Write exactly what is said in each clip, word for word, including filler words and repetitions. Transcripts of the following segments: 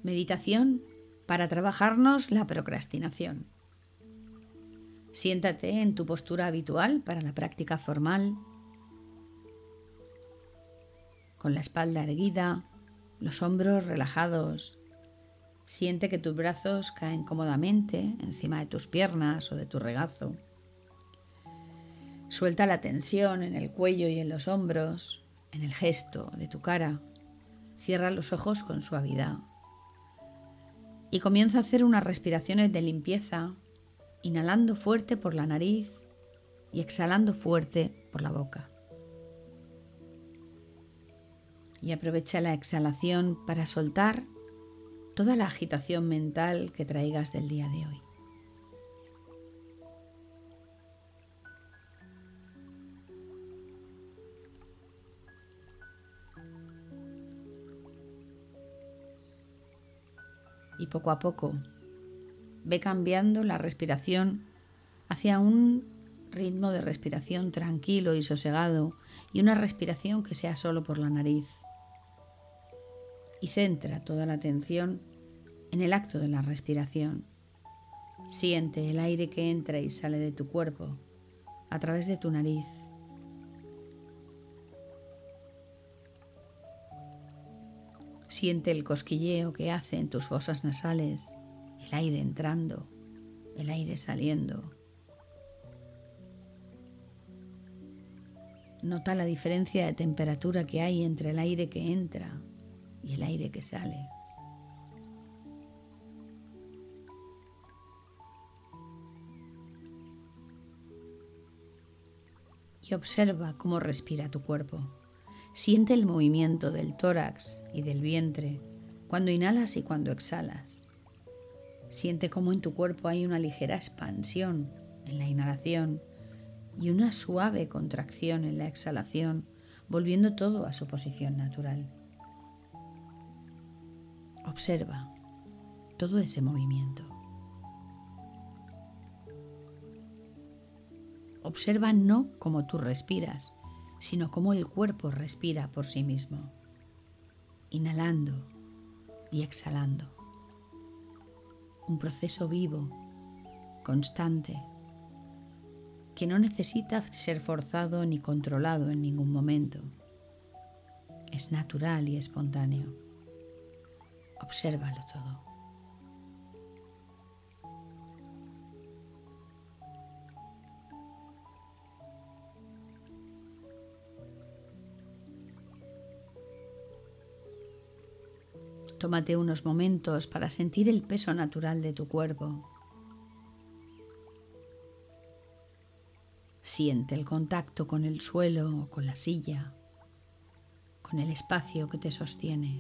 Meditación para trabajarnos la procrastinación. Siéntate en tu postura habitual para la práctica formal, con la espalda erguida, los hombros relajados. Siente que tus brazos caen cómodamente encima de tus piernas o de tu regazo. Suelta la tensión en el cuello y en los hombros, en el gesto de tu cara. Cierra los ojos con suavidad. Y comienza a hacer unas respiraciones de limpieza, inhalando fuerte por la nariz y exhalando fuerte por la boca. Y aprovecha la exhalación para soltar toda la agitación mental que traigas del día de hoy. Y poco a poco ve cambiando la respiración hacia un ritmo de respiración tranquilo y sosegado y una respiración que sea solo por la nariz. Y centra toda la atención en el acto de la respiración. Siente el aire que entra y sale de tu cuerpo a través de tu nariz. Siente el cosquilleo que hace en tus fosas nasales, el aire entrando, el aire saliendo. Nota la diferencia de temperatura que hay entre el aire que entra y el aire que sale. Y observa cómo respira tu cuerpo. Siente el movimiento del tórax y del vientre cuando inhalas y cuando exhalas. Siente cómo en tu cuerpo hay una ligera expansión en la inhalación y una suave contracción en la exhalación, volviendo todo a su posición natural. Observa todo ese movimiento. Observa no cómo tú respiras, sino cómo el cuerpo respira por sí mismo, inhalando y exhalando. Un proceso vivo, constante, que no necesita ser forzado ni controlado en ningún momento. Es natural y espontáneo. Obsérvalo todo. Tómate unos momentos para sentir el peso natural de tu cuerpo. Siente el contacto con el suelo o con la silla, con el espacio que te sostiene.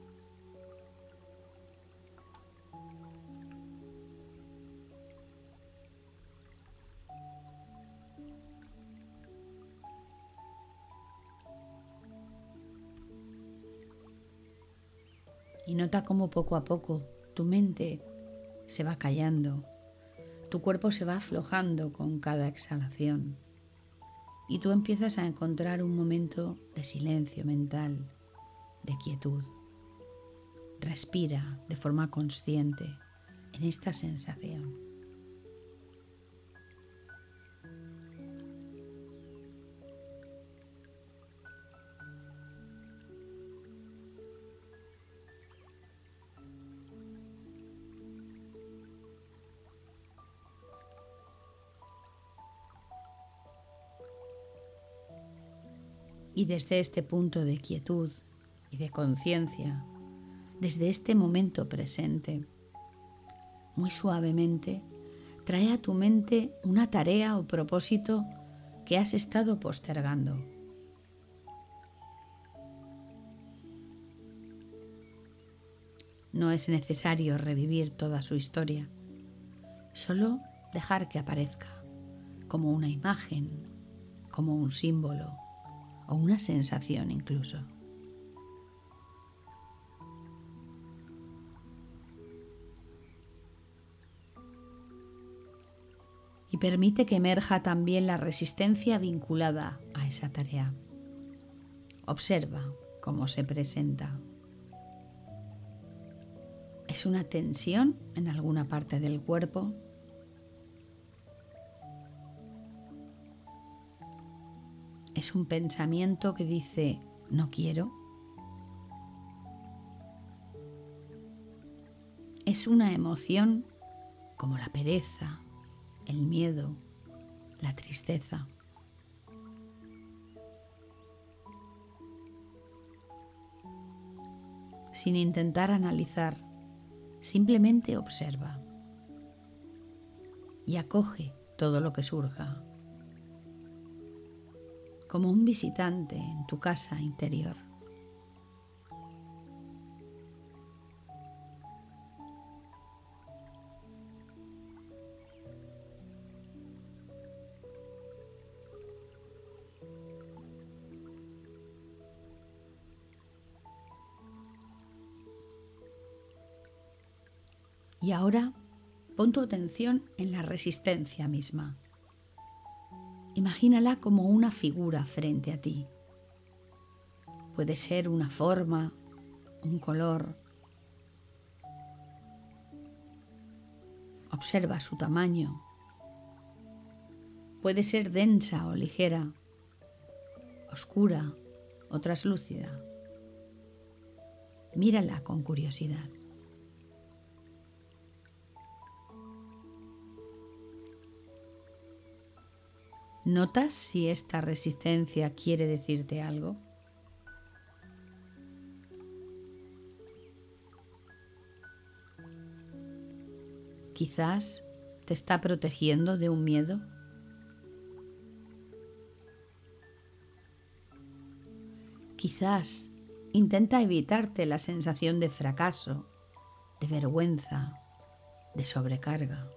Y nota cómo poco a poco tu mente se va callando, tu cuerpo se va aflojando con cada exhalación y tú empiezas a encontrar un momento de silencio mental, de quietud. Respira de forma consciente en esta sensación. Y desde este punto de quietud y de conciencia, desde este momento presente, muy suavemente, trae a tu mente una tarea o propósito que has estado postergando. No es necesario revivir toda su historia, solo dejar que aparezca como una imagen, como un símbolo o una sensación incluso. Y permite que emerja también la resistencia vinculada a esa tarea. Observa cómo se presenta. ¿Es una tensión en alguna parte del cuerpo? ¿Es un pensamiento que dice no quiero? ¿Es una emoción como la pereza, el miedo, la tristeza? Sin intentar analizar, simplemente observa y acoge todo lo que surja, como un visitante en tu casa interior. Y ahora pon tu atención en la resistencia misma. Imagínala como una figura frente a ti. Puede ser una forma, un color. Observa su tamaño. Puede ser densa o ligera, oscura o traslúcida. Mírala con curiosidad. ¿Notas si esta resistencia quiere decirte algo? Quizás te está protegiendo de un miedo. Quizás intenta evitarte la sensación de fracaso, de vergüenza, de sobrecarga.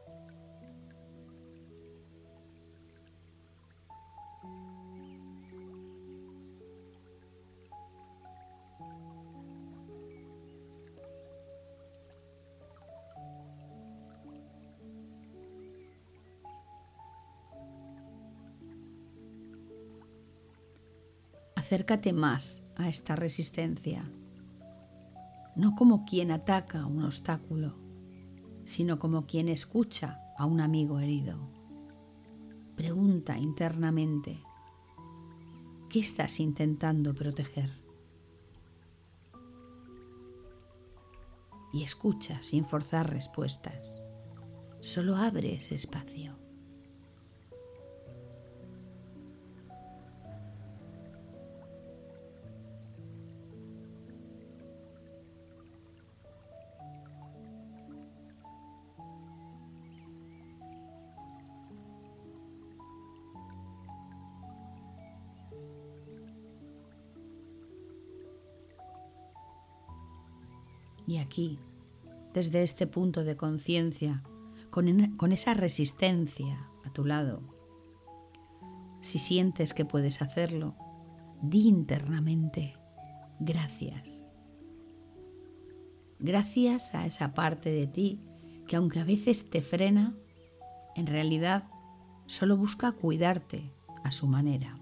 Acércate más a esta resistencia, no como quien ataca un obstáculo, sino como quien escucha a un amigo herido. Pregunta internamente, ¿qué estás intentando proteger? Y escucha sin forzar respuestas, solo abre ese espacio. Y aquí, desde este punto de conciencia, con, con esa resistencia a tu lado, si sientes que puedes hacerlo, di internamente, gracias. Gracias a esa parte de ti que aunque a veces te frena, en realidad solo busca cuidarte a su manera.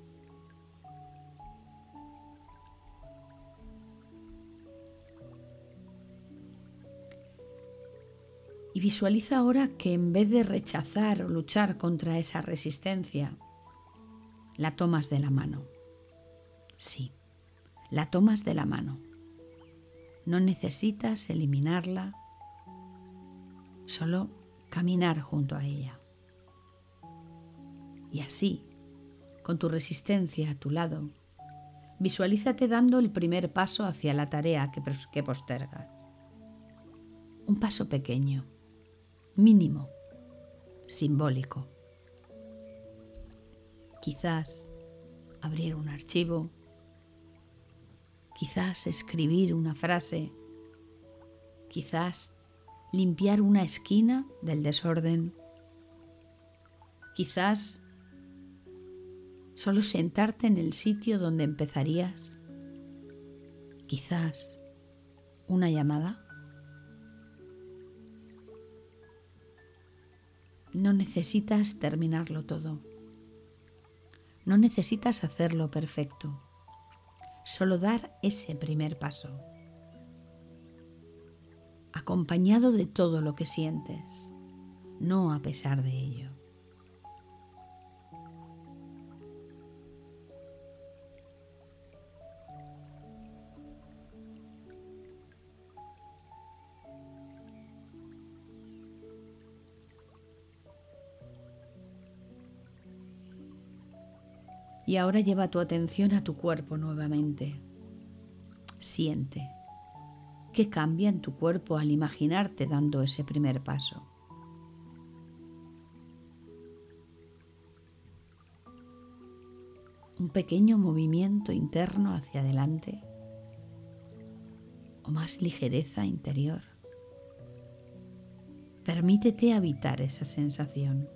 Y visualiza ahora que en vez de rechazar o luchar contra esa resistencia, la tomas de la mano. Sí, la tomas de la mano. No necesitas eliminarla, solo caminar junto a ella. Y así, con tu resistencia a tu lado, visualízate dando el primer paso hacia la tarea que, que postergas. Un paso pequeño, mínimo, simbólico. Quizás abrir un archivo, quizás escribir una frase, quizás limpiar una esquina del desorden, quizás solo sentarte en el sitio donde empezarías, quizás una llamada. No necesitas terminarlo todo. No necesitas hacerlo perfecto. Solo dar ese primer paso. acompañado de todo lo que sientes, no a pesar de ello. Y ahora lleva tu atención a tu cuerpo nuevamente. Siente. ¿Qué cambia en tu cuerpo al imaginarte dando ese primer paso? Un pequeño movimiento interno hacia adelante o más ligereza interior. Permítete habitar esa sensación.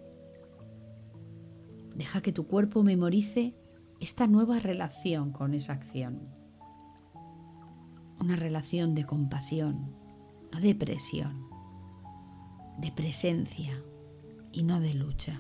Deja que tu cuerpo memorice esta nueva relación con esa acción. Una relación de compasión, no de presión, de presencia y no de lucha.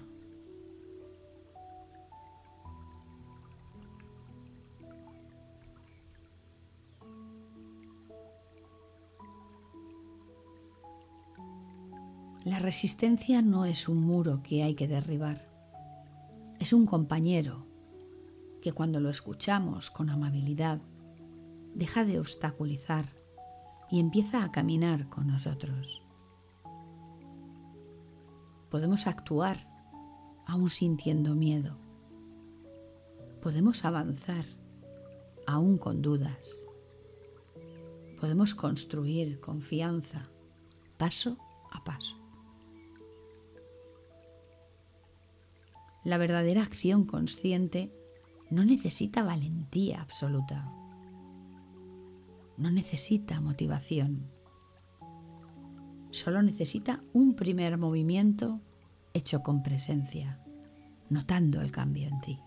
La resistencia no es un muro que hay que derribar, es un compañero que cuando lo escuchamos con amabilidad, deja de obstaculizar y empieza a caminar con nosotros. Podemos actuar aún sintiendo miedo. Podemos avanzar aún con dudas. Podemos construir confianza paso a paso. La verdadera acción consciente no necesita valentía absoluta. No necesita motivación. Solo necesita un primer movimiento hecho con presencia, notando el cambio en ti.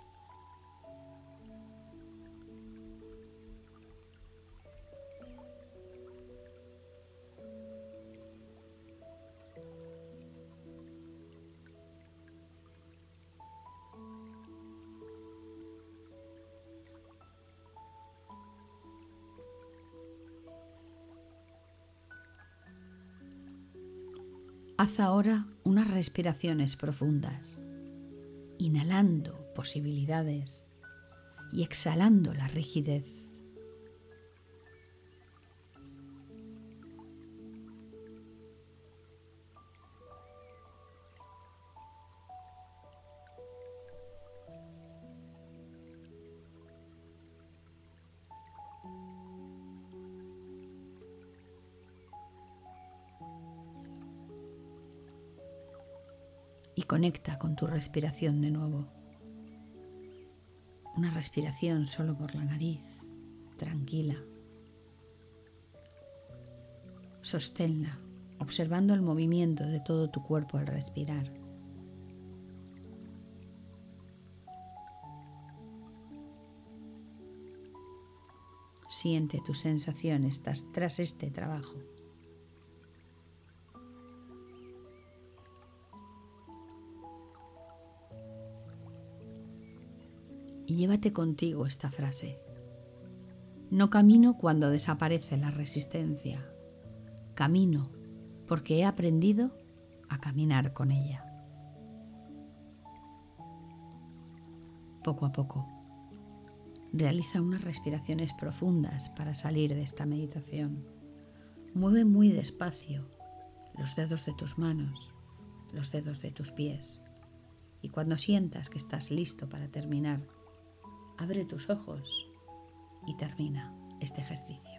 Haz ahora unas respiraciones profundas, inhalando posibilidades y exhalando la rigidez. Y conecta con tu respiración de nuevo. Una respiración solo por la nariz, tranquila. Sosténla, observando el movimiento de todo tu cuerpo al respirar. Siente tus sensaciones tras este trabajo. Y llévate contigo esta frase. No camino cuando desaparece la resistencia. Camino porque he aprendido a caminar con ella. Poco a poco, realiza unas respiraciones profundas para salir de esta meditación. Mueve muy despacio los dedos de tus manos, los dedos de tus pies. Y cuando sientas que estás listo para terminar, abre tus ojos y termina este ejercicio.